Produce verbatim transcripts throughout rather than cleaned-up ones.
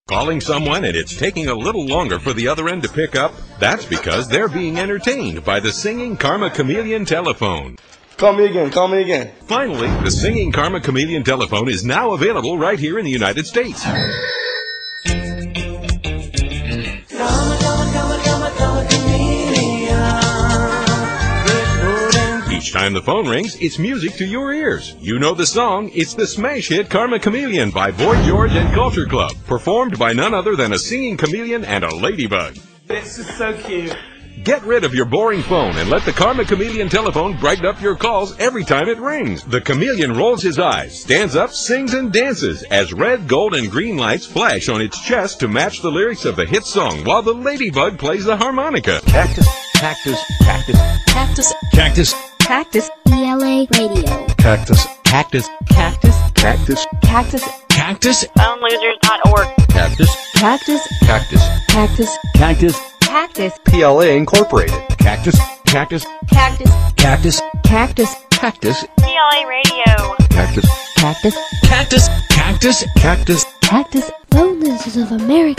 Calling someone and it's taking a little longer for the other end to pick up? That's because they're being entertained by the Singing Karma Chameleon telephone. Call me again, call me again. Finally, the Singing Karma Chameleon telephone is now available right here in the United States. Each time the phone rings, it's music to your ears. You know the song. It's the smash hit Karma Chameleon by Boy George and Culture Club, performed by none other than a singing chameleon and a ladybug. This is so cute. Get rid of your boring phone and let the Karma Chameleon telephone brighten up your calls every time it rings. The chameleon rolls his eyes, stands up, sings and dances as red, gold, and green lights flash on its chest to match the lyrics of the hit song, while the ladybug plays the harmonica. Cactus, cactus, cactus, Cactus, cactus, cactus, P L A Radio. cactus, cactus, Cactus, cactus, cactus, cactus, phone losers dot org. cactus, cactus, cactus, cactus, cactus, cactus, P L A Incorporated. Cactus, cactus, cactus, cactus, cactus, cactus, P L A Radio. cactus, cactus, cactus, cactus, cactus. cactus, phone losers of America.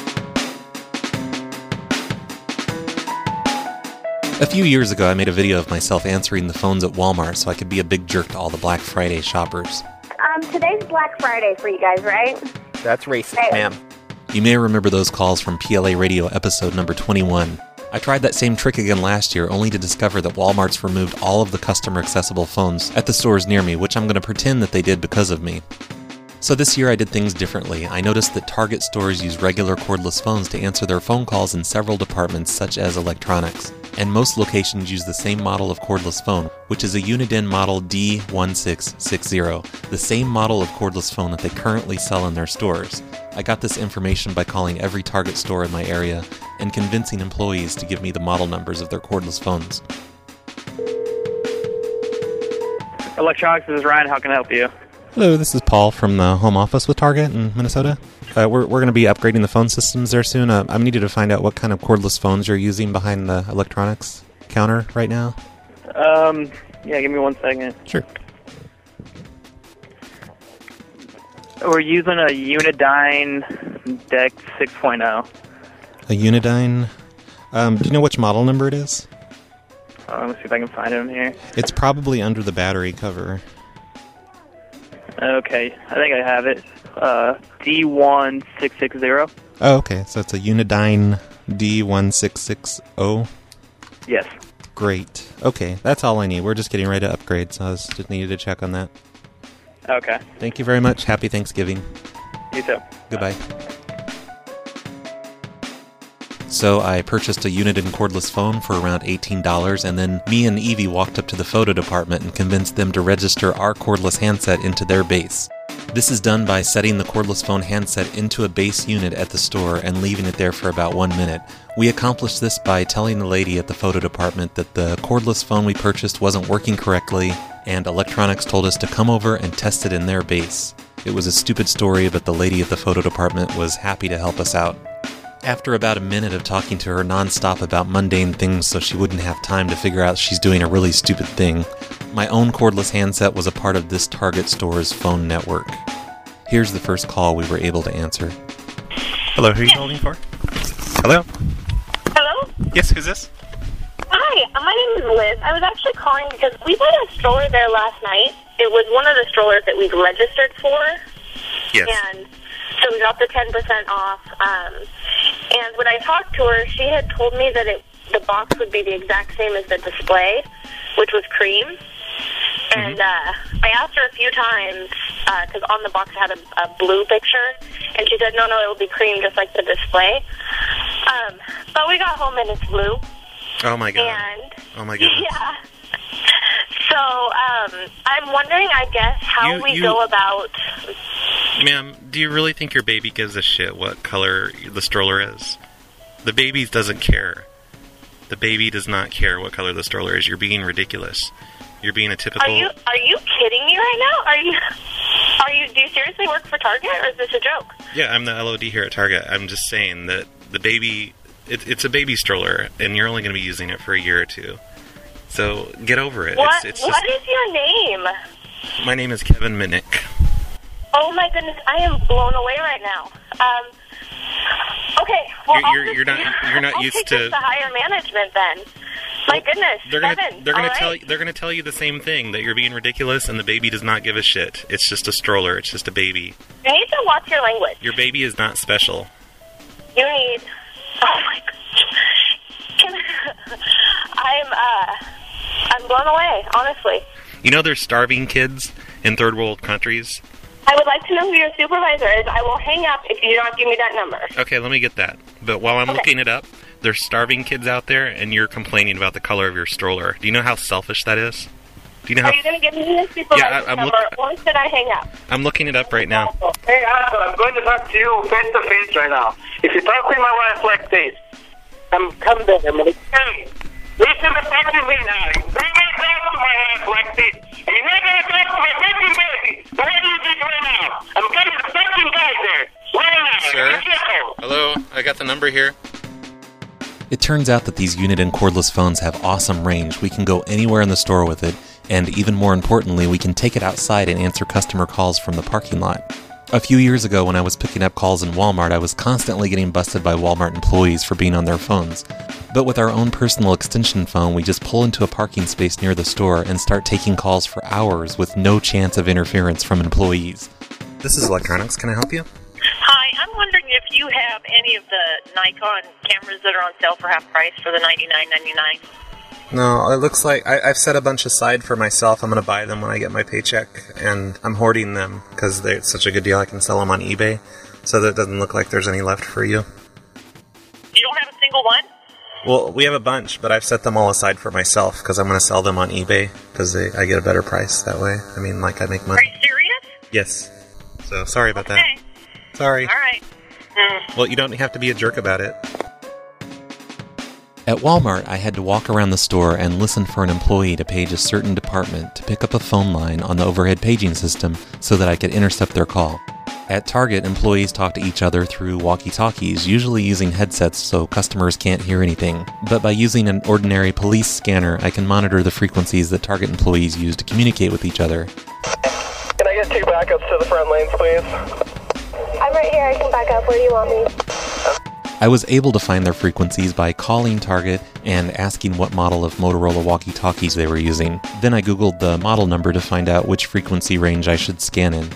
A few years ago, I made a video of myself answering the phones at Walmart so I could be a big jerk to all the Black Friday shoppers. Um, today's Black Friday for you guys, right? That's racist, Right. ma'am. You may remember those calls from P L A Radio episode number twenty-one. I tried that same trick again last year, only to discover that Walmart's removed all of the customer-accessible phones at the stores near me, which I'm going to pretend that they did because of me. So this year I did things differently. I noticed that Target stores use regular cordless phones to answer their phone calls in several departments, such as electronics. And most locations use the same model of cordless phone, which is a Uniden model D one six six zero, the same model of cordless phone that they currently sell in their stores. I got this information by calling every Target store in my area and convincing employees to give me the model numbers of their cordless phones. Electronics, this is Ryan. How can I help you? Hello, this is Paul from the home office with Target in Minnesota. Uh, we're we're going to be upgrading the phone systems there soon. Uh, I'm needed to find out what kind of cordless phones you're using behind the electronics counter right now. Um, yeah, give me one second. Sure. We're using a Unidyne Deck six point oh. A Unidyne. Um, do you know which model number it is? Uh, let me see if I can find it in here. It's probably under the battery cover. Okay, I think I have it. Uh, D one six six zero. Oh, okay. So it's a Unidyne D one six six zero. Yes. Great. Okay, that's all I need. We're just getting ready to upgrade, so I was just needed to check on that. Okay. Thank you very much. Happy Thanksgiving. You too. Goodbye. So I purchased a Uniden cordless phone for around eighteen dollars, and then me and Evie walked up to the photo department and convinced them to register our cordless handset into their base. This is done by setting the cordless phone handset into a base unit at the store and leaving it there for about one minute. We accomplished this by telling the lady at the photo department that the cordless phone we purchased wasn't working correctly, and electronics told us to come over and test it in their base. It was a stupid story, but the lady at the photo department was happy to help us out. After about a minute of talking to her nonstop about mundane things so she wouldn't have time to figure out she's doing a really stupid thing, my own cordless handset was a part of this Target store's phone network. Here's the first call we were able to answer. Hello, who are you holding for? Hello? Hello? Yes, who's this? Hi, uh, my name is Liz. I was actually calling because we bought a stroller there last night. It was one of the strollers that we've registered for. Yes. And so we got the ten percent off. Um, and when I talked to her, she had told me that it, the box would be the exact same as the display, which was cream. And uh, I asked her a few times, because uh, on the box it had a, a blue picture, and she said, no, no, it will be cream just like the display. Um, but we got home and it's blue. Oh, my God. And, oh, my God. Yeah. So um, I'm wondering, I guess, how You- we you- go about... Ma'am, do you really think your baby gives a shit what color the stroller is? The baby doesn't care. The baby does not care what color the stroller is. You're being ridiculous. You're being a typical... Are you are you kidding me right now? Are you... Are you? Do you seriously work for Target, or is this a joke? Yeah, I'm the L O D here at Target. I'm just saying that the baby... It, it's a baby stroller, and you're only going to be using it for a year or two. So, get over it. What, it's, it's what just, is your name? My name is Kevin Minnick. Oh my goodness, I am blown away right now. Um, Okay, well, You're- I'll you're- just- you're not- you're not I'll used take to- this to higher management then. My goodness, They're gonna seven. they're gonna all tell right. they're gonna tell you the same thing, that you're being ridiculous and the baby does not give a shit. It's just a stroller. It's just a baby. You need to watch your language. Your baby is not special. You need. Oh my God. Can I'm uh, I'm blown away. Honestly, You know there's starving kids in third world countries? I would like to know who your supervisor is. I will hang up if you do not give me that number. Okay, let me get that. But while I'm Okay. looking it up, there's starving kids out there and you're complaining about the color of your stroller. Do you know how selfish that is? Do you know how Are you going to give me the supervisor's Yeah, I- I'm number, look- or should I hang up? I'm looking it up right now. Hey, Arthur, I'm going to talk to you face to face right now. If you talk with my wife like this, I'm come there. I'm going to tell you. Listen to talk to me now. Do not talk to my wife like this. You're not going to talk to my fucking baby. What do you think right now? I'm coming to fucking guys there. Right now. Sir? Hello. Hello, I got the number here. It turns out that these unit and cordless phones have awesome range. We can go anywhere in the store with it, and even more importantly, we can take it outside and answer customer calls from the parking lot. A few years ago, when I was picking up calls in Walmart, I was constantly getting busted by Walmart employees for being on their phones. But with our own personal extension phone, we just pull into a parking space near the store and start taking calls for hours with no chance of interference from employees. This is electronics. Can I help you? Hi, I'm wondering if you have any of the Nikon cameras that are on sale for half price for the ninety-nine ninety-nine. No, it looks like I, I've set a bunch aside for myself. I'm going to buy them when I get my paycheck, and I'm hoarding them because it's such a good deal. I can sell them on eBay, so that it doesn't look like there's any left for you. You don't have a single one? Well, we have a bunch, but I've set them all aside for myself because I'm going to sell them on eBay because I get a better price that way. I mean, like I make Are money. you serious? Yes. So sorry about Okay. that. Sorry. All right. Mm. Well, you don't have to be a jerk about it. At Walmart, I had to walk around the store and listen for an employee to page a certain department to pick up a phone line on the overhead paging system so that I could intercept their call. At Target, employees talk to each other through walkie-talkies, usually using headsets so customers can't hear anything. But by using an ordinary police scanner, I can monitor the frequencies that Target employees use to communicate with each other. Can I get two backups to the front lanes, please? I'm right here. I can back up. Where do you want me? I was able to find their frequencies by calling Target and asking what model of Motorola walkie-talkies they were using. Then I googled the model number to find out which frequency range I should scan in.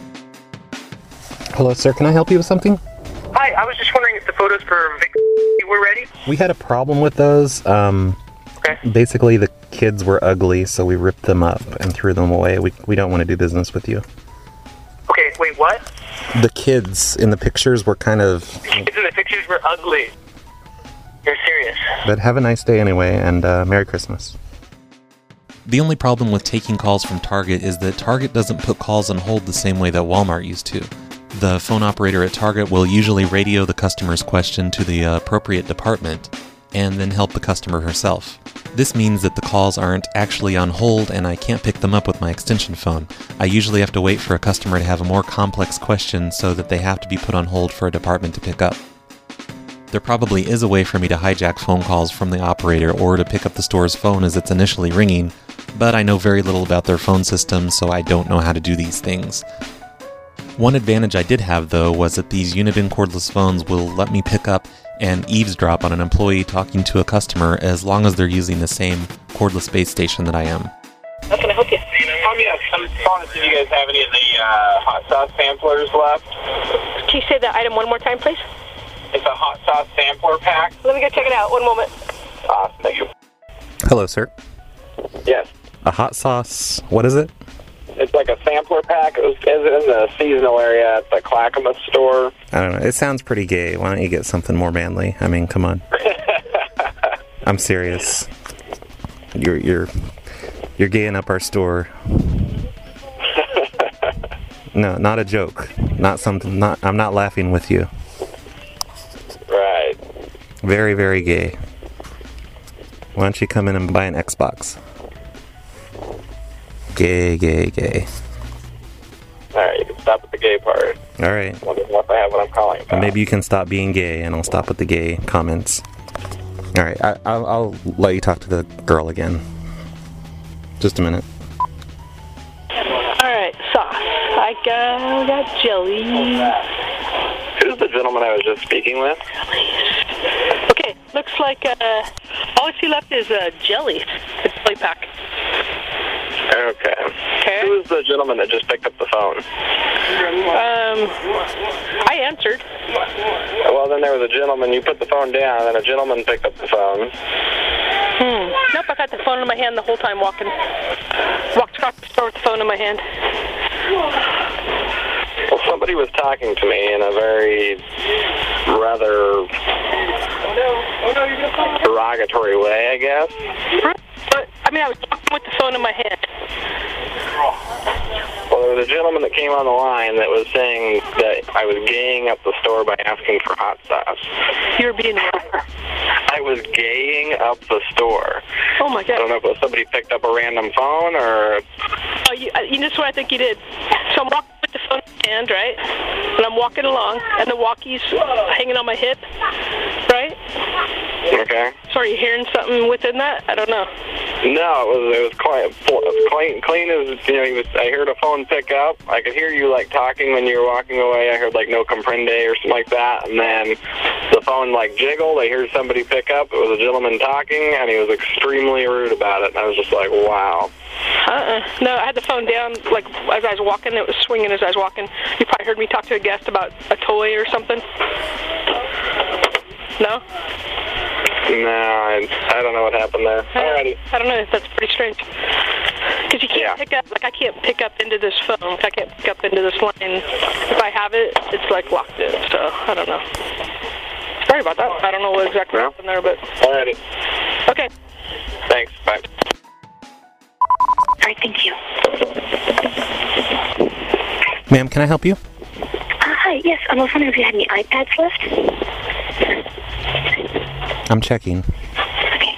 Hello, sir. Can I help you with something? Hi, I was just wondering if the photos for Vic were ready. We had a problem with those. Um, Okay. Basically, the kids were ugly, so we ripped them up and threw them away. We, we don't want to do business with you. Okay, wait, what? The kids in the pictures were kind of... The kids in the pictures were ugly. You're serious. But have a nice day anyway, and uh, Merry Christmas. The only problem with taking calls from Target is that Target doesn't put calls on hold the same way that Walmart used to. The phone operator at Target will usually radio the customer's question to the appropriate department and then help the customer herself. This means that the calls aren't actually on hold and I can't pick them up with my extension phone. I usually have to wait for a customer to have a more complex question so that they have to be put on hold for a department to pick up. There probably is a way for me to hijack phone calls from the operator or to pick up the store's phone as it's initially ringing, but I know very little about their phone system, so I don't know how to do these things. One advantage I did have, though, was that these Uniden cordless phones will let me pick up and eavesdrop on an employee talking to a customer as long as they're using the same cordless base station that I am. How can I help you? Um, yes, I'm calling to see if you guys have any of the uh, hot sauce samplers left. Can you say that item one more time, please? It's a hot sauce sampler pack. Let me go check it out. One moment. Awesome, thank you. Hello, sir. Yes. A hot sauce. What is it? It's like a sampler pack. It was it's in the seasonal area at the Clackamas store. I don't know. It sounds pretty gay. Why don't you get something more manly? I mean, come on. I'm serious. You're you're you're gaying up our store. No, not a joke. Not something. Not. I'm not laughing with you. Right. Very, very gay. Why don't you come in and buy an Xbox? Gay, gay, gay. Alright, you can stop at the gay part. Alright. Wondering what I have what I'm calling about. Maybe you can stop being gay and I'll stop with the gay comments. Alright, I, I'll, I'll let you talk to the girl again. Just a minute. Alright, sauce. I got, I got jelly. Who's the gentleman gentleman I was just speaking with? Okay, looks like uh, all I see left is uh, jelly. The jelly pack. Okay. okay. Who was the gentleman that just picked up the phone? Um, I answered. Well, then there was a gentleman. You put the phone down, and a gentleman picked up the phone. Hmm. Nope, I had the phone in my hand the whole time walking. Walked across the store with the phone in my hand. Well, somebody was talking to me in a very rather derogatory way, I guess. But, I mean, I was walking with the phone in my hand. Well, there was a gentleman that came on the line that was saying that I was gaying up the store by asking for hot sauce. You're being I was gaying up the store. Oh, my God. I don't know if it was somebody picked up a random phone or... Oh, you, you know what I think you did? So I'm walking with the phone in my hand, right? And I'm walking along, and the walkie's hanging on my hip, right? Okay. So are you hearing something within that? I don't know. No, it was it was clean, clean, clean as, you know, he was, I heard a phone pick up. I could hear you, like, talking when you were walking away. I heard, like, no comprende or something like that. And then the phone, like, jiggled. I heard somebody pick up. It was a gentleman talking, and he was extremely rude about it. And I was just like, wow. Uh-uh. No, I had the phone down, like, as I was walking. It was swinging as I was walking. You probably heard me talk to a guest about a toy or something. No? No, I, I don't know what happened there. Alrighty. I don't know. That's pretty strange. Because you can't yeah. pick up, like, I can't pick up into this phone. I can't pick up into this line. If I have it, it's, like, locked in. So, I don't know. Sorry about that. I don't know what exactly no. happened there, but... Alrighty. Okay. Thanks. Bye. All right, thank you. Ma'am, can I help you? Uh, hi, yes. I was wondering if you had any iPads left. I'm checking. Okay.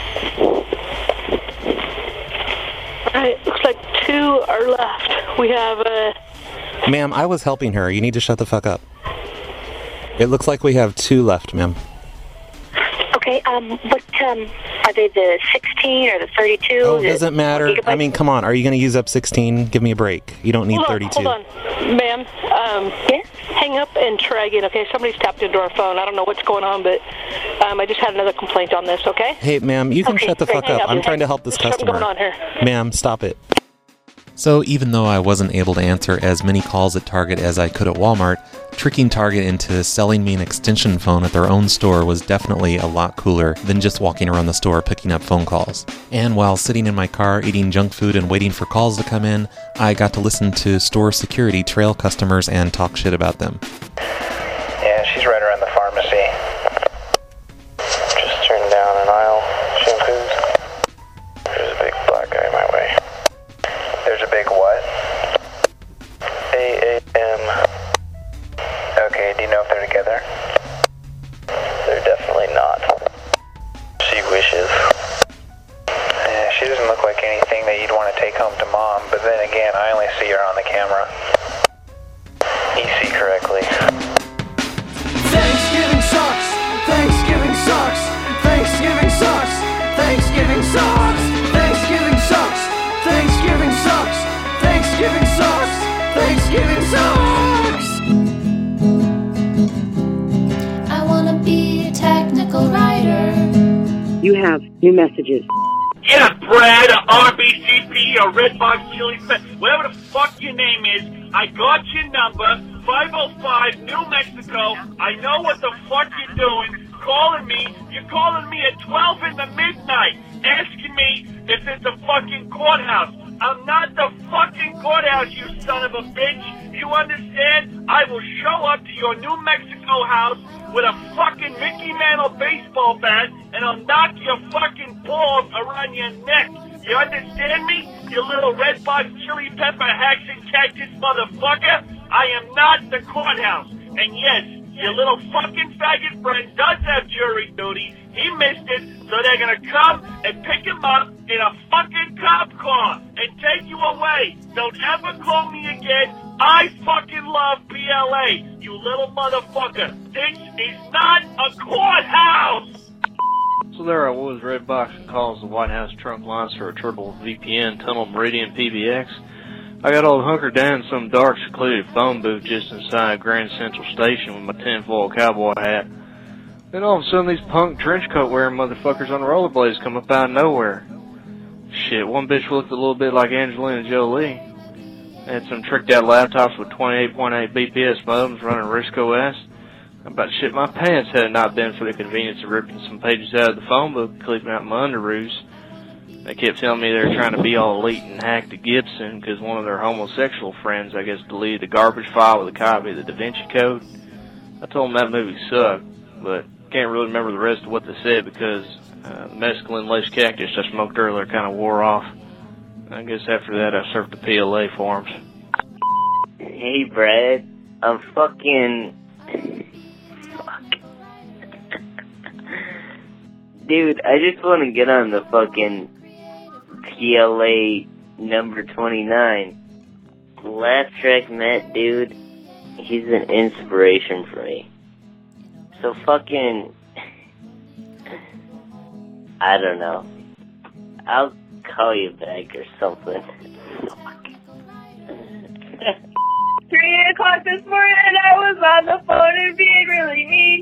Alright, looks like two are left. We have, uh... Ma'am, I was helping her. You need to shut the fuck up. It looks like we have two left, ma'am. Okay, um, what, um, are they the sixteen or the thirty-two? Oh, it doesn't matter. I mean, come on. Are you going to use up sixteen? Give me a break. You don't need hold on, thirty-two. Hold on, ma'am. Um, yes? Hang up and try again, okay? Somebody's tapped into our phone. I don't know what's going on, but um, I just had another complaint on this, okay? Hey, ma'am, you can okay, shut the great, fuck up. up. I'm trying to help this There's customer. Something going on here. Ma'am, stop it. So even though I wasn't able to answer as many calls at Target as I could at Walmart, tricking Target into selling me an extension phone at their own store was definitely a lot cooler than just walking around the store picking up phone calls. And while sitting in my car eating junk food and waiting for calls to come in, I got to listen to store security trail customers and talk shit about them. Yeah, she's right around the pharmacy. Just turned down an aisle. Shampoos. There's a big black guy my way. There's a big what? A A M. Okay, do you know if they're together? They're definitely not. She wishes. Yeah, she doesn't look like anything that you'd want to take home to mom, but then again, I only see her on the camera. You see correctly. Thanksgiving sucks! Thanksgiving sucks! Thanksgiving sucks! Thanksgiving sucks! Thanksgiving sucks! Thanksgiving sucks! Thanksgiving sucks! Thanksgiving sucks! I wanna be a technical writer. You have new messages. Yeah, Brad, or R B C P, or Redbox Chili Pepper, whatever the fuck your name is, I got your number, five oh five, New Mexico. I know what the fuck you're doing, calling me. You're calling me at twelve in the midnight, asking me if it's a fucking courthouse. I'm not the fucking courthouse, you son of a bitch. You understand? I will show up to your New Mexico house with a fucking Mickey Mantle baseball bat, and I'll knock your fucking balls around your neck. You understand me? You little red box chili pepper hacks and cactus motherfucker. I am not the courthouse. And yes, your little fucking faggot friend does have jury duty. He missed it, so they're gonna come and pick him up in a fucking cop car and take you away. Don't ever call me again. I fucking love P L A, you little motherfucker. This is not a courthouse! So there I was, Redbox calls the White House trunk lines for a Turtle V P N Tunnel Meridian P B X. I got all hunkered down in some dark, secluded phone booth just inside Grand Central Station with my tinfoil cowboy hat. Then all of a sudden, these punk trench coat wearing motherfuckers on the rollerblades come up out of nowhere. Shit, one bitch looked a little bit like Angelina Jolie. They had some tricked out laptops with twenty-eight point eight B P S modems running RISC-O S. I'm about to shit my pants had it not been for the convenience of ripping some pages out of the phone book and clipping out my underoos. They kept telling me they were trying to be all elite and hack to Gibson because one of their homosexual friends, I guess, deleted a garbage file with a copy of the Da Vinci Code. I told them that movie sucked, but can't really remember the rest of what they said because uh, the mescaline-laced cactus I smoked earlier kind of wore off. I guess after that I surfed the P L A forums. Hey, Brad. I'm fucking... Fuck. Dude, I just want to get on the fucking P L A number twenty-nine. Last track met, dude, he's an inspiration for me. So fucking... I don't know. I'll call you back or something. Three o'clock this morning, I was on the phone and being really mean.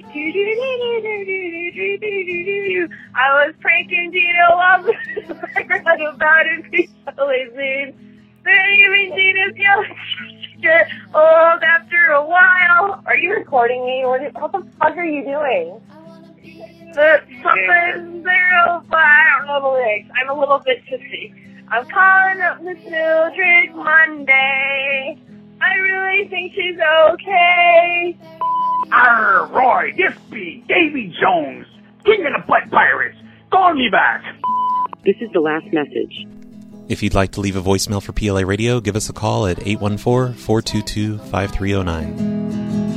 I was pranking Gino while I read about it. People listening. Then even Gino's yelling, get old after a while. Are you recording me? What, what the fuck are you doing? The something zero, but I don't know the lyrics. I'm a little bit tipsy. I'm calling up Miss Mildred Monday. I really think she's okay. Arr, Roy, this be Davy Jones, king of the Butt Pirates. Call me back. This is the last message. If you'd like to leave a voicemail for P L A Radio, give us a call at eight one four, four two two, five three zero nine.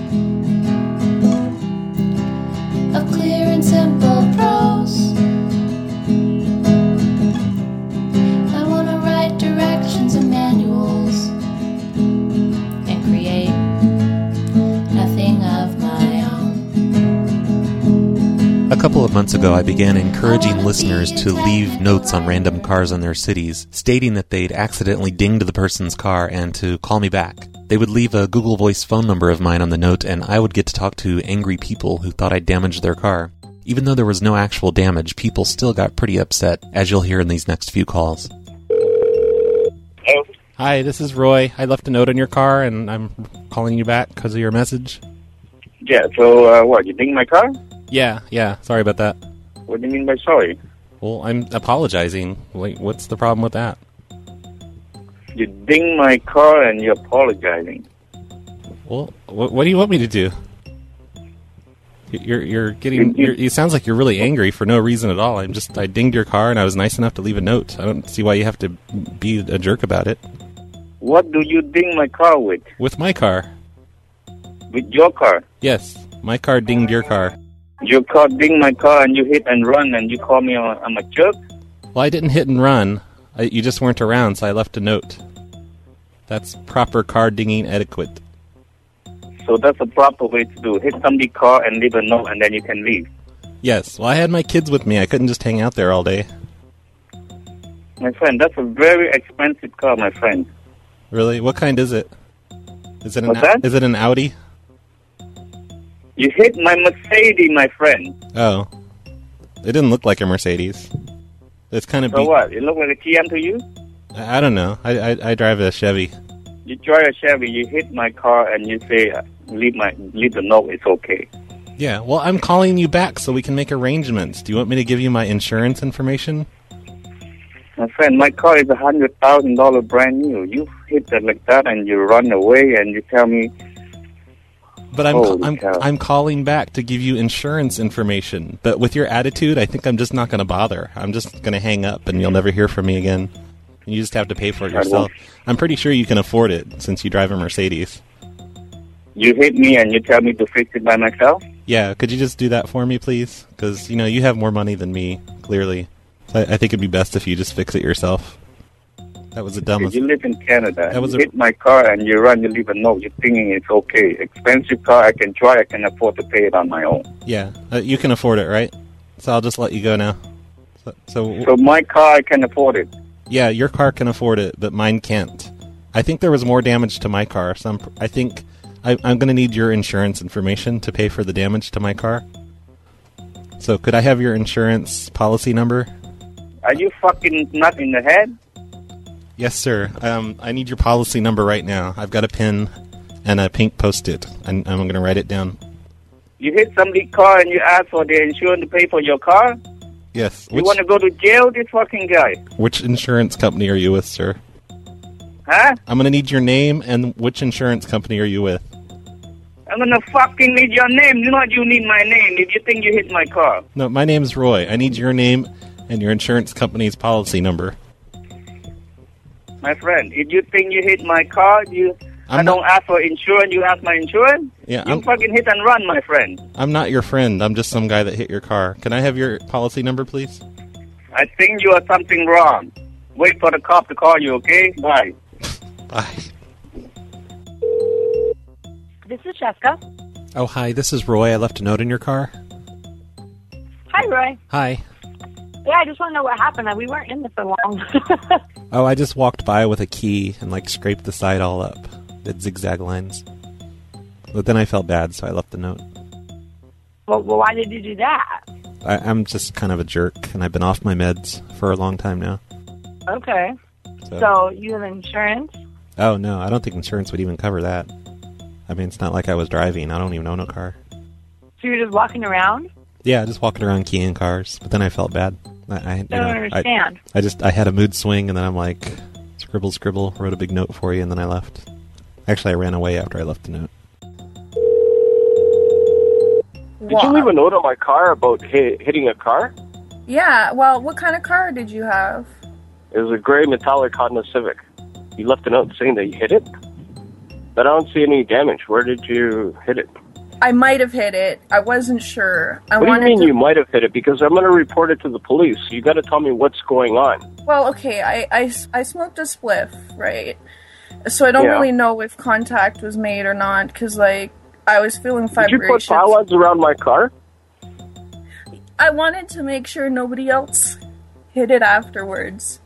Of clear and simple prose, I want to write directions and manuals and create nothing of my own. A couple of months ago, I began encouraging listeners to leave notes on random cars in their cities, stating that they'd accidentally dinged the person's car and to call me back. They would leave a Google Voice phone number of mine on the note, and I would get to talk to angry people who thought I'd damaged their car. Even though there was no actual damage, people still got pretty upset, as you'll hear in these next few calls. Hello? Hi, this is Roy. I left a note on your car, and I'm calling you back because of your message. Yeah, so uh, what, you dinged my car? Yeah, yeah, sorry about that. What do you mean by sorry? Well, I'm apologizing. Wait, what's the problem with that? You dinged my car and you're apologizing. Well, what, what do you want me to do? You're you're getting. You're, it sounds like you're really angry for no reason at all. I'm just. I dinged your car and I was nice enough to leave a note. I don't see why you have to be a jerk about it. What do you ding my car with? With my car. With your car? Yes, my car dinged your car. Your car dinged my car and you hit and run and you call me a, I'm a jerk? Well, I didn't hit and run. I, you just weren't around, so I left a note. That's proper car dinging etiquette. So that's a proper way to do. Hit somebody's car and leave a note and then you can leave. Yes, well, I had my kids with me. I couldn't just hang out there all day. My friend, that's a very expensive car, my friend. Really? What kind is it? Is it an What's that? Is it an Audi? You hit my Mercedes, my friend. Oh. It didn't look like a Mercedes. It's kind of... So be- what? It look like a T M to you? I, I don't know. I, I I drive a Chevy. You drive a Chevy, you hit my car and you say, uh, leave my leave the note, it's okay. Yeah, well, I'm calling you back so we can make arrangements. Do you want me to give you my insurance information? My friend, my car is a one hundred thousand dollars brand new. You hit it like that and you run away and you tell me... But I'm Holy I'm cow. I'm calling back to give you insurance information. But with your attitude, I think I'm just not going to bother. I'm just going to hang up and you'll never hear from me again. You just have to pay for it I yourself. I'm pretty sure you can afford it since you drive a Mercedes. You hit me and you tell me to fix it by myself? Yeah, could you just do that for me, please? Because, you know, you have more money than me, clearly. So I, I think it'd be best if you just fix it yourself. That was the dumbest... You live in Canada. That was you a- hit my car and you run, you leave a note. You're thinking it's okay. Expensive car, I can try. I can afford to pay it on my own. Yeah, uh, you can afford it, right? So I'll just let you go now. So, so, So my car, I can afford it. yeah, your car can afford it, but mine can't. I I think there was more damage to my car. So I'm, I think I, I'm going to need your insurance information to pay for the damage to my car. So could I have your insurance policy number? Are you fucking nut in the head? Yes, sir. Um, I need your policy number right now. I've got a pen and a pink Post-it, and I'm going to write it down. You hit somebody's car and you ask for their insurance to pay for your car? Yes. You Which, want to go to jail, this fucking guy? which insurance company are you with, sir? Huh? I'm going to need your name and which insurance company are you with? I'm gonna fucking need your name. You know what? You need my name if you think you hit my car. No, my name's Roy. I need your name and your insurance company's policy number. My friend, if you think you hit my car, you I'm I don't ask for insurance, you ask my insurance? Yeah, You I'm- fucking hit and run, my friend. I'm not your friend. I'm just some guy that hit your car. Can I have your policy number, please? I think you are something wrong. Wait for the cop to call you, okay? Bye. Bye. This is Jessica. Oh, hi. This is Roy. I left a note in your car. Hi, Roy. Hi. Yeah, I just want to know what happened. We weren't in this so long. Oh, I just walked by with a key and, like, scraped the side all up. Did zigzag lines. But then I felt bad, so I left the note. well, well, why did you do that? I, I'm just kind of a jerk, and I've been off my meds for a long time now. Okay. So- So, you have insurance? Oh, no. I don't think insurance would even cover that. I mean, it's not like I was driving. I don't even own a car. So you're just walking around? Yeah, just walking around keying cars. But then I felt bad. I, I you don't know, understand. I, I just I had a mood swing, and then I'm like, scribble, scribble, wrote a big note for you, and then I left. Actually, I ran away after I left the note. Did you leave a note on my car about hit, hitting a car? Yeah, well, what kind of car did you have? It was a gray metallic Honda Civic. You left a note saying that you hit it? But I don't see any damage. Where did you hit it? I might have hit it. I wasn't sure. I what do you wanted mean to... you might have hit it? Because I'm going to report it to the police. You got to tell me what's going on. Well, okay, I, I, I smoked a spliff, right? So I don't Yeah. really know if contact was made or not, because, like, I was feeling Did you put vibrations. pylons around my car? I wanted to make sure nobody else hit it afterwards.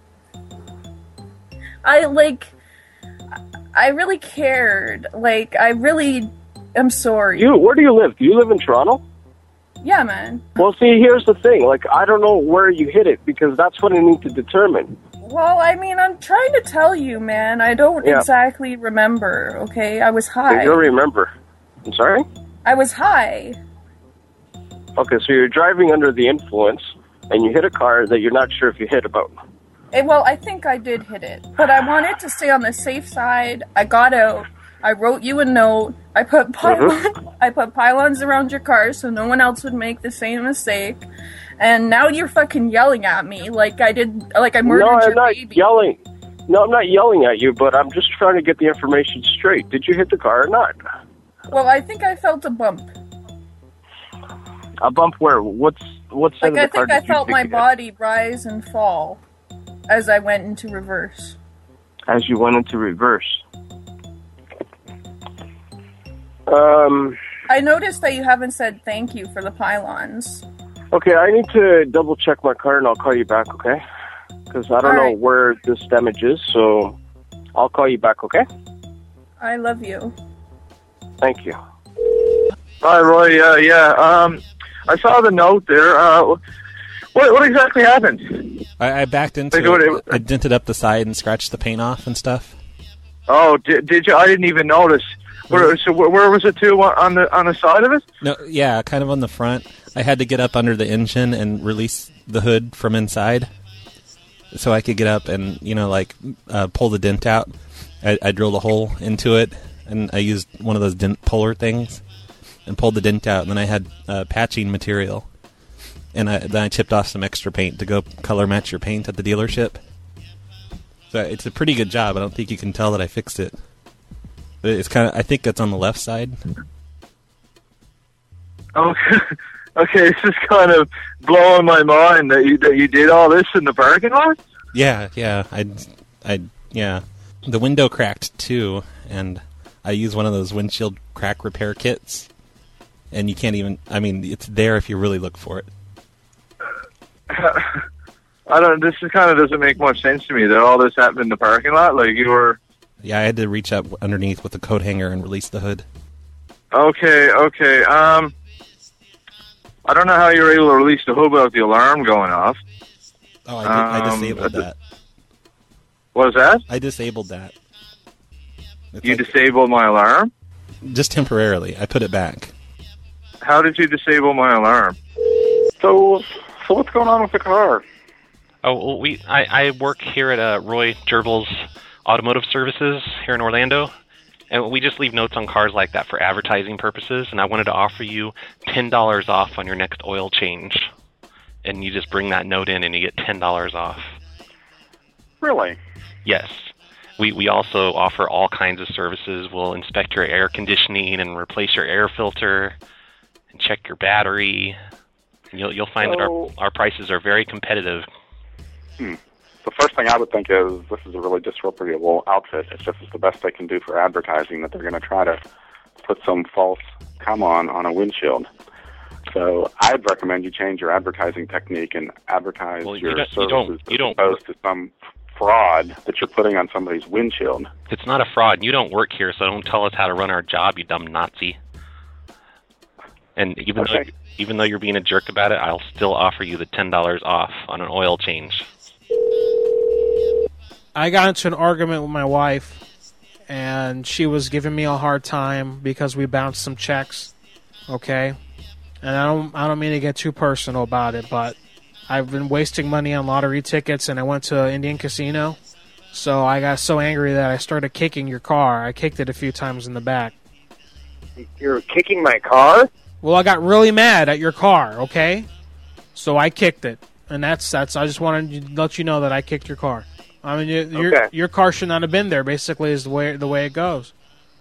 I, like... I really cared. Like, I really am sorry. You, where do you live? Do you live in Toronto? Yeah, man. Well, see, here's the thing. Like, I don't know where you hit it because that's what I need to determine. Well, I mean, I'm trying to tell you, man. I don't Yeah. exactly remember, okay? I was You high. don't remember. I'm sorry? I was high. Okay, so you're driving under the influence and you hit a car that you're not sure if you hit about. Eh, well, I think I did hit it. But I wanted to stay on the safe side. I got out. I wrote you a note. I put pylon- I put pylons around your car so no one else would make the same mistake. And now you're fucking yelling at me like I did, like I murdered no, I'm your not baby. yelling. No, I'm not yelling at you, but I'm just trying to get the information straight. Did you hit the car or not? Well, I think I felt a bump. A bump where? What's what side Like of the I car think I did you felt think my you hit? body rise and fall as I went into reverse. As you went into reverse. Um. I noticed that you haven't said thank you for the pylons. Okay, I need to double check my car and I'll call you back. Okay? Because I don't All know right. where this damage is, so I'll call you back. Okay? I love you. Thank you. Hi, Roy. Uh, yeah, um, I saw the note there. Uh, what, what exactly happened? I, I backed into They do it. it- I dented up the side and scratched the paint off and stuff. Oh, did, did you? I didn't even notice. Where, so where, where was it to on the on the side of it? No, yeah, kind of on the front. I had to get up under the engine and release the hood from inside, so I could get up and you know like uh, pull the dent out. I, I drilled a hole into it, and I used one of those dent puller things and pulled the dent out. And then I had uh, patching material, and I, then I chipped off some extra paint to go color match your paint at the dealership. So it's a pretty good job. I don't think you can tell that I fixed it. It's kind of. I think it's on the left side. Oh, okay. It's just kind of blowing my mind that you that you did all this in the parking lot. Yeah, yeah. I, I, yeah. The window cracked too, and I use one of those windshield crack repair kits. And you can't even. I mean, it's there if you really look for it. I don't. This is kind of doesn't make much sense to me that all this happened in the parking lot. Like you were Yeah, I had to reach up underneath with the coat hanger and release the hood. Okay, okay. Um, I don't know how you were able to release the hood without the alarm going off. Oh, I, did, I Um, disabled that. What was that? I disabled that. It's You like- disabled my alarm? Just temporarily. I put it back. How did you disable my alarm? So, so what's going on with the car? Oh, well, we I, I work here at uh, Roy Gerbils Automotive Services here in Orlando, and we just leave notes on cars like that for advertising purposes, and I wanted to offer you ten dollars off on your next oil change. And you just bring that note in and you get ten dollars off. Really? Yes. We we also offer all kinds of services. We'll inspect your air conditioning and replace your air filter and check your battery. And you'll you'll find that our, So- our prices are very competitive. Hmm. The first thing I would think is this is a really disreputable outfit. It's just the best they can do for advertising, that they're going to try to put some false come on on a windshield. So I'd recommend you change your advertising technique and advertise Well, you your don't- you services don't- you as don't- opposed to some fraud that you're putting on somebody's windshield. It's not a fraud. You don't work here, so don't tell us how to run our job, you dumb Nazi. And even Okay. though even though you're being a jerk about it, I'll still offer you the ten dollars off on an oil change. I got into an argument with my wife, and she was giving me a hard time because we bounced some checks. Okay, and I don't I don't mean to get too personal about it, but I've been wasting money on lottery tickets, and I went to Indian Casino, so I got so angry that I started kicking your car. I kicked it a few times in the back. You're kicking my car? Well, I got really mad at your car. Okay, so I kicked it, and that's that's. I just wanted to let you know that I kicked your car. I mean, you, your Okay. your car should not have been there. Basically, is the way the way it goes.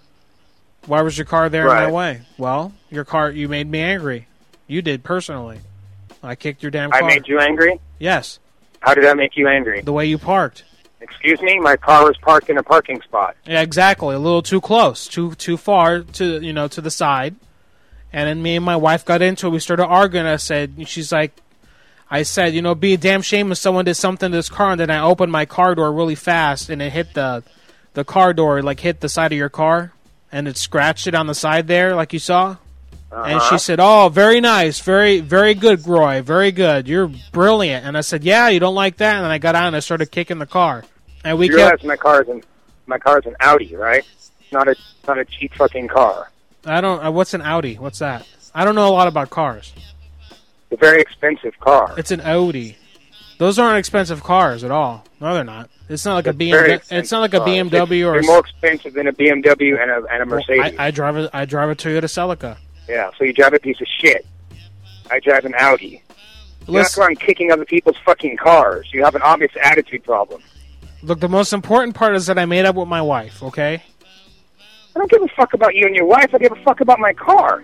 Why was your car there in Right. my way? Well, your car. You made me angry. You did personally. I kicked your damn I car. made you angry? Yes. How did that make you angry? The way you parked. Excuse me? My car was parked in a parking spot. Yeah, exactly. A little too close, too too far to you know to the side. And then me and my wife got into it. We started arguing. I said, she's like, I said, you know, be a damn shame if someone did something to this car. And then I opened my car door really fast, and it hit the the car door, like hit the side of your car, and it scratched it on the side there, like you saw. And Uh-huh. she said, "Oh, very nice, very, very good, Roy, very good. You're brilliant." And I said, "Yeah, you don't like that?" And then I got out and I started kicking the car. And we you kept. realize my car is an my car is an Audi, right? Not a not a cheap fucking car. I don't. Uh, what's an Audi? What's that? I don't know a lot about cars. It's a very expensive car. It's an Audi. Those aren't expensive cars at all. No, they're not. It's not like a It's B M very W. expensive It's not like a car. B M W or. They're a more expensive than a B M W and a and a Well, Mercedes. I, I drive a I drive a Toyota Celica. Yeah, so you drive a piece of shit. I drive an Audi. You Listen- walk around kicking other people's fucking cars. You have an obvious attitude problem. Look, the most important part is that I made up with my wife. Okay. I don't give a fuck about you and your wife. I give a fuck about my car.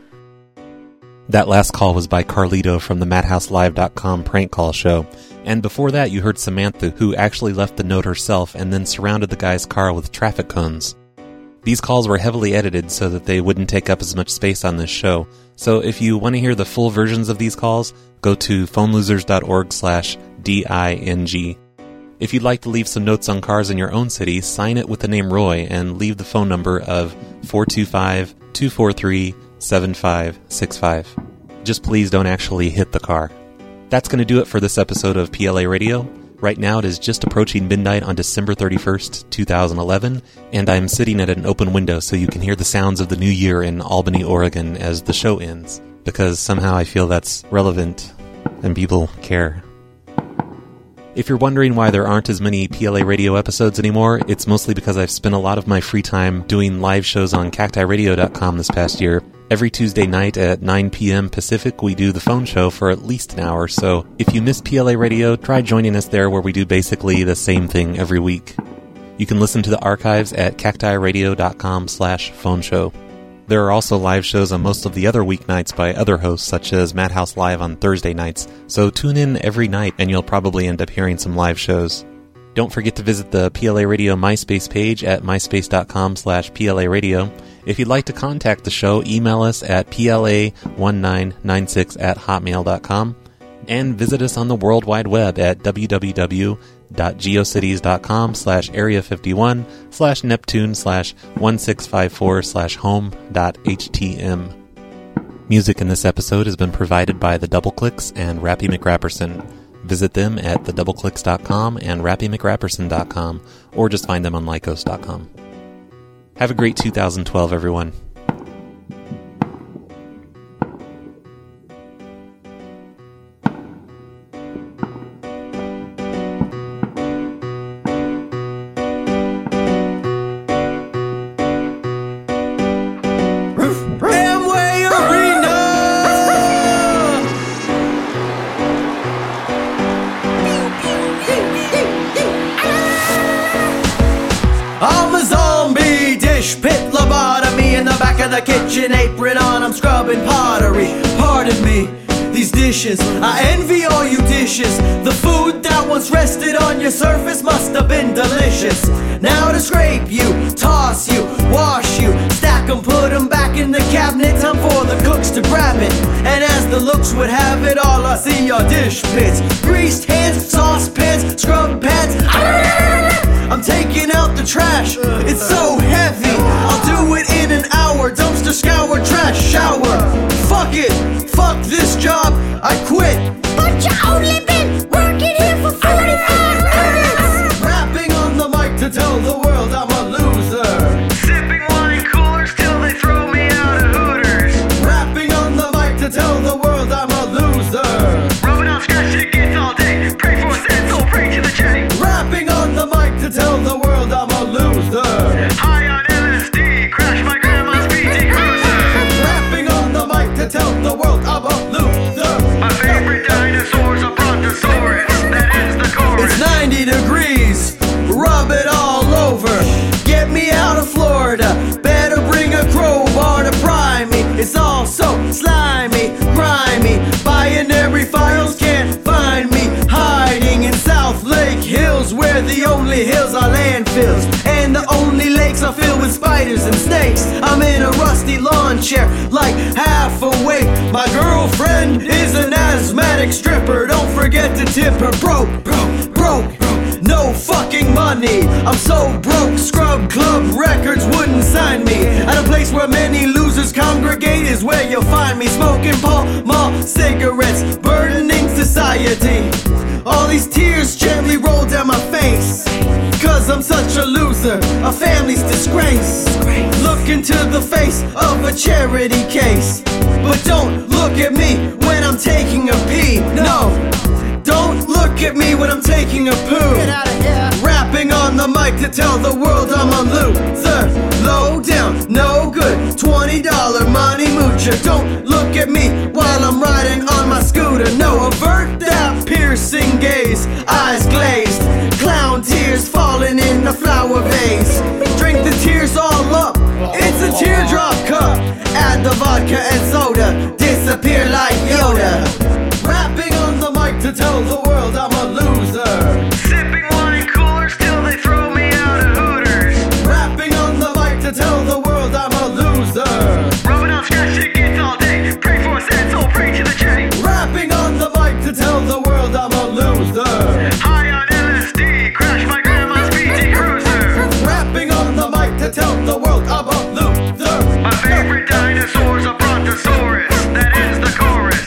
That last call was by Carlito from the Madhouse Live dot com prank call show. And before that, you heard Samantha, who actually left the note herself and then surrounded the guy's car with traffic cones. These calls were heavily edited so that they wouldn't take up as much space on this show. So if you want to hear the full versions of these calls, go to phonelosers.org slash D-I-N-G. If you'd like to leave some notes on cars in your own city, sign it with the name Roy and leave the phone number of four two five, two four three, seven five six five. Just please don't actually hit the car. That's going to do it for this episode of P L A Radio. Right now it is just approaching midnight on December thirty-first, twenty eleven, and I'm sitting at an open window so you can hear the sounds of the new year in Albany, Oregon as the show ends, because somehow I feel that's relevant and people care. If you're wondering why there aren't as many P L A Radio episodes anymore, it's mostly because I've spent a lot of my free time doing live shows on cacti radio dot com this past year. Every Tuesday night at nine p.m. Pacific, we do the phone show for at least an hour, so if you miss P L A Radio, try joining us there where we do basically the same thing every week. You can listen to the archives at cacti radio dot com slash phone show. There are also live shows on most of the other weeknights by other hosts, such as Madhouse Live on Thursday nights, so tune in every night and you'll probably end up hearing some live shows. Don't forget to visit the P L A Radio MySpace page at myspace dot com slash P L A radio. If you'd like to contact the show, email us at P L A one nine nine six at hotmail dot com and visit us on the World Wide Web at w w w www.geocities.com slash area 51 slash Neptune slash 1654 slash home dot htm. Music in this episode has been provided by The Double Clicks and Rappy McRapperson. Visit them at the double clicks dot com and rappy mc rapperson dot com, or just find them on lycos dot com. Have a great two thousand twelve, everyone. The kitchen apron on, I'm scrubbing pottery. Pardon me, these dishes, I envy all you dishes. The food that once rested on your surface must have been delicious. Now to scrape you, toss you, wash you, stack them, put them back in the cabinet. Time for the cooks to grab it. And as the looks would have it, all I see are dish pits, greased hands, saucepans, scrub pads. I'm taking out the trash, it's so heavy. I'll do it in an hour, dumpster scour, trash shower. Fuck it, fuck this job, I quit. But you only been working here for forty-five minutes. Rapping on the mic to tell the world I'm a loser. Sipping wine coolers till they throw me out of Hooters. Rapping on the mic to tell the world I'm a loser. Rubbing on scratch tickets all day, pray for cents, so pray to the chain. Rapping on the mic to tell the world I'm a loser. High on L S D, crash my grandma's P T Cruiser. Rapping on the mic to tell the world I'm a loser. My favorite dinosaur's a brontosaurus, that is the chorus. It's ninety degrees, rub it all over. Get me out of Florida, better bring a crowbar to pry me. It's all so slimy, grimy. Binary files can't find me. Hiding in South Lake Hills, where the only hills are landfills, and the only lakes are filled with spiders and snakes. I'm in a rusty lawn chair, like half awake. My girlfriend is an asthmatic stripper. Don't forget to tip her. Broke, broke, broke, broke. No fucking money. I'm so broke. Scrub Club Records wouldn't sign me. At a place where many losers congregate is where you'll find me. Smoking Pall Mall cigarettes, burdening society. All these tears gently roll down my face, cause I'm such a loser, a family's disgrace. Look into the face of a charity case, but don't look at me when I'm taking a pee. No, don't look at me when I'm taking a poo. Get out of here. Rapping on the mic to tell the world I'm a loser. Low down, no good, twenty dollar money moocher. Don't look at me while I'm riding on my scooter. No, avert that piercing gaze, eyes glazed, clown tears falling in the flower vase. Drink the tears all up, it's a teardrop cup. Add the vodka and soda, disappear like Yoda. Rapping on the mic to tell the world I'm a loser. Sipping wine coolers till they throw me out of Hooters. Rapping on the mic to tell the world I'm a loser. Rubbing on scratch tickets all day, pray for cents, so pray to the chain. Rapping on the mic to tell the world I'm a loser. High on L S D, crash my grandma's P T Cruiser. Rapping on the mic to tell the world I'm a loser. My favorite dinosaur's a brontosaurus, that is the chorus.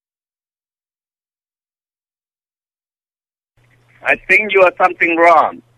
I think you are something wrong.